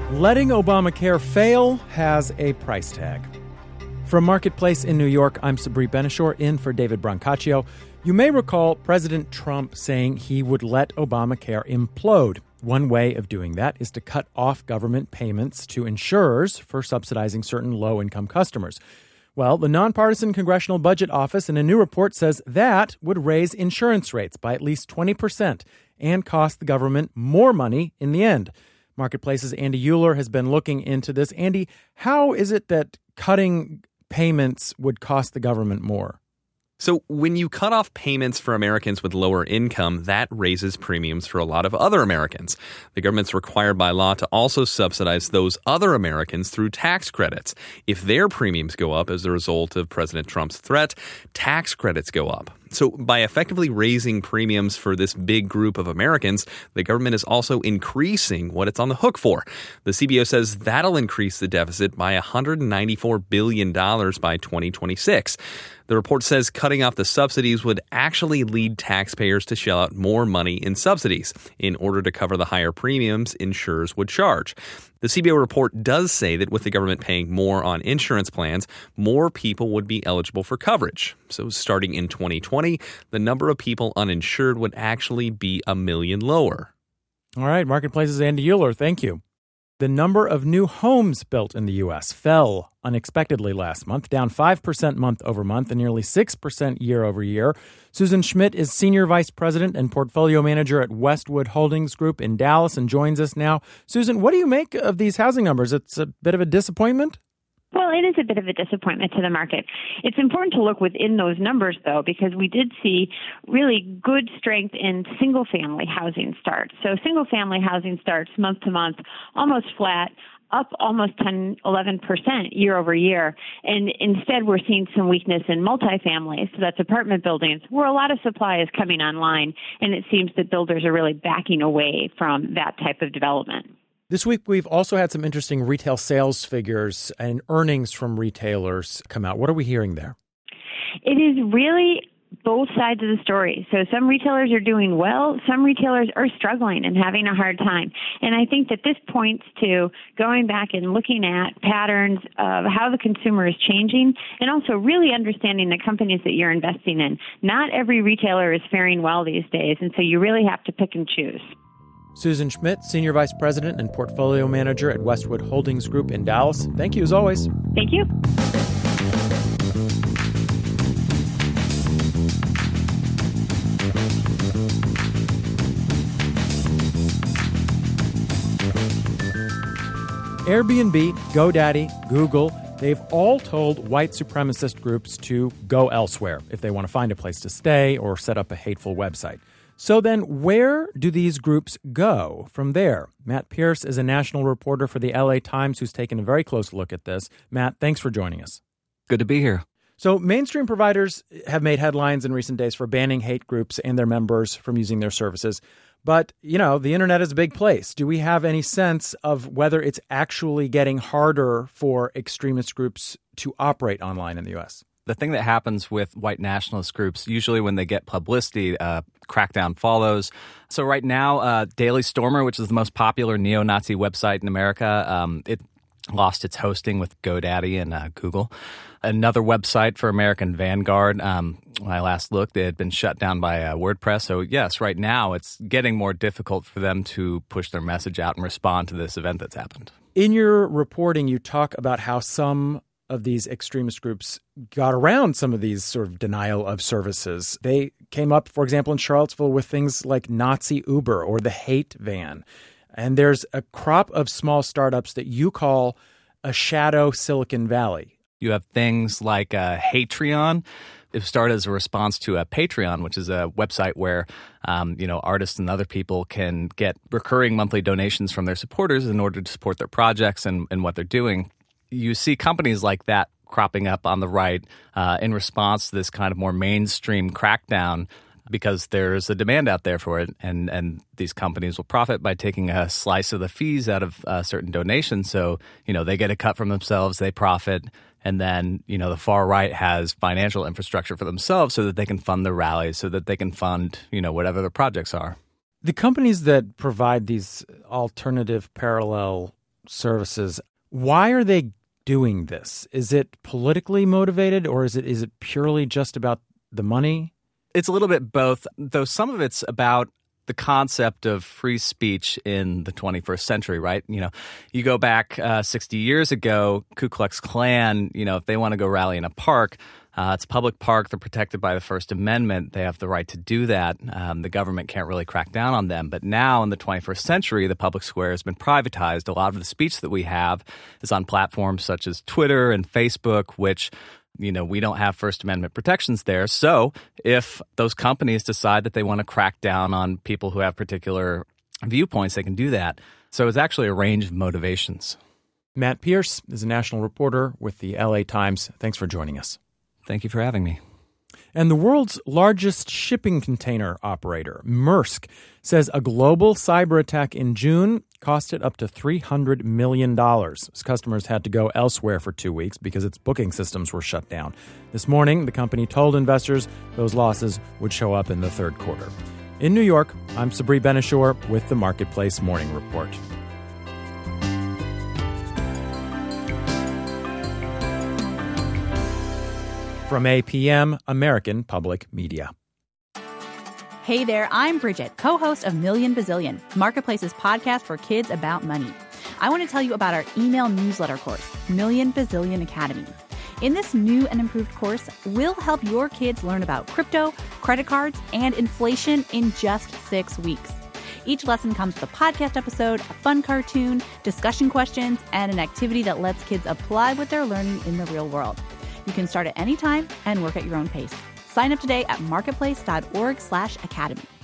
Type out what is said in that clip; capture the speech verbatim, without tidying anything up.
Letting Obamacare fail has a price tag. From Marketplace in New York, I'm Sabri Benishore, in for David Brancaccio. You may recall President Trump saying he would let Obamacare implode. One way of doing that is to cut off government payments to insurers for subsidizing certain low-income customers. Well, the nonpartisan Congressional Budget Office in a new report says that would raise insurance rates by at least twenty percent and cost the government more money in the end. Marketplace's Andy Euler has been looking into this. Andy, how is it that cutting payments would cost the government more? So when you cut off payments for Americans with lower income, that raises premiums for a lot of other Americans. The government's required by law to also subsidize those other Americans through tax credits. If their premiums go up as a result of President Trump's threat, tax credits go up. So by effectively raising premiums for this big group of Americans, the government is also increasing what it's on the hook for. The C B O says that'll increase the deficit by one hundred ninety-four billion dollars by twenty twenty-six. The report says cutting off the subsidies would actually lead taxpayers to shell out more money in subsidies in order to cover the higher premiums insurers would charge. The C B O report does say that with the government paying more on insurance plans, more people would be eligible for coverage. So starting in twenty twenty, the number of people uninsured would actually be a million lower. All right, Marketplace's Andy Euler, thank you. The number of new homes built in the U S fell unexpectedly last month, down five percent month over month and nearly six percent year over year. Susan Schmidt is Senior Vice President and Portfolio Manager at Westwood Holdings Group in Dallas and joins us now. Susan, what do you make of these housing numbers? It's a bit of a disappointment? Well, it is a bit of a disappointment to the market. It's important to look within those numbers, though, because we did see really good strength in single-family housing starts. So single-family housing starts month to month, almost flat, up almost ten, eleven percent year over year. And instead, we're seeing some weakness in multifamily, so that's apartment buildings, where a lot of supply is coming online, and it seems that builders are really backing away from that type of development. This week, we've also had some interesting retail sales figures and earnings from retailers come out. What are we hearing there? It is really both sides of the story. So some retailers are doing well. Some retailers are struggling and having a hard time. And I think that this points to going back and looking at patterns of how the consumer is changing and also really understanding the companies that you're investing in. Not every retailer is faring well these days, and so you really have to pick and choose. Susan Schmidt, Senior Vice President and Portfolio Manager at Westwood Holdings Group in Dallas. Thank you, as always. Thank you. Airbnb, GoDaddy, Google, they've all told white supremacist groups to go elsewhere if they want to find a place to stay or set up a hateful website. So then where do these groups go from there? Matt Pierce is a national reporter for the L A Times who's taken a very close look at this. Matt, thanks for joining us. Good to be here. So mainstream providers have made headlines in recent days for banning hate groups and their members from using their services. But, you know, the internet is a big place. Do we have any sense of whether it's actually getting harder for extremist groups to operate online in the U S? The thing that happens with white nationalist groups, usually when they get publicity, uh, crackdown follows. So right now, uh, Daily Stormer, which is the most popular neo-Nazi website in America, um, it lost its hosting with GoDaddy and uh, Google. Another website for American Vanguard, um, when I last looked, it had been shut down by uh, WordPress. So yes, right now it's getting more difficult for them to push their message out and respond to this event that's happened. In your reporting, you talk about how some of these extremist groups got around some of these sort of denial of services. They came up, for example, in Charlottesville with things like Nazi Uber or the Hate Van. And there's a crop of small startups that you call a shadow Silicon Valley. You have things like uh, Hatreon. It started as a response to a Patreon, which is a website where um, you know artists and other people can get recurring monthly donations from their supporters in order to support their projects and, and what they're doing. You see companies like that cropping up on the right uh, in response to this kind of more mainstream crackdown because there's a demand out there for it, and, and these companies will profit by taking a slice of the fees out of uh, certain donations. So, you know, they get a cut from themselves, they profit, and then, you know, the far right has financial infrastructure for themselves so that they can fund their rallies, so that they can fund, you know, whatever their projects are. The companies that provide these alternative parallel services. Why are they doing this? Is it politically motivated, or is it is it purely just about the money? It's a little bit both, though some of it's about the concept of free speech in the twenty-first century, right? You know, you go back uh, sixty years ago, Ku Klux Klan, you know, if they want to go rally in a park, uh, it's a public park. They're protected by the First Amendment. They have the right to do that. Um, the government can't really crack down on them. But now in the twenty-first century, the public square has been privatized. A lot of the speech that we have is on platforms such as Twitter and Facebook, which you know, we don't have First Amendment protections there. So if those companies decide that they want to crack down on people who have particular viewpoints, they can do that. So it's actually a range of motivations. Matt Pierce is a national reporter with the L A Times. Thanks for joining us. Thank you for having me. And the world's largest shipping container operator, Maersk, says a global cyber attack in June cost it up to three hundred million dollars. Its customers had to go elsewhere for two weeks because its booking systems were shut down. This morning, the company told investors those losses would show up in the third quarter. In New York, I'm Sabri Ben-Achour with the Marketplace Morning Report. From A P M, American Public Media. Hey there, I'm Bridget, co-host of Million Bazillion, Marketplace's podcast for kids about money. I want to tell you about our email newsletter course, Million Bazillion Academy. In this new and improved course, we'll help your kids learn about crypto, credit cards, and inflation in just six weeks. Each lesson comes with a podcast episode, a fun cartoon, discussion questions, and an activity that lets kids apply what they're learning in the real world. You can start at any time and work at your own pace. Sign up today at marketplace.org slash academy.